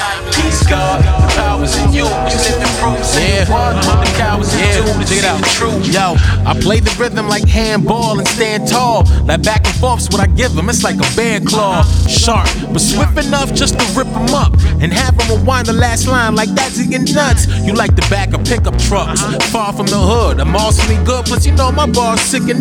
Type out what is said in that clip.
Peace, God, the power's in you. You live and prove. Say what? The cowards in you. Check it out. True. Yo, I play the rhythm like handball and stand tall. That back and forth's what I give them. It's like a bear claw. Sharp, but swift enough just to rip them up. And have them rewind the last line like that's getting nuts. You like the back of pickup trucks. Far from the hood, I'm awesomely good. Plus, you know my bar's sick and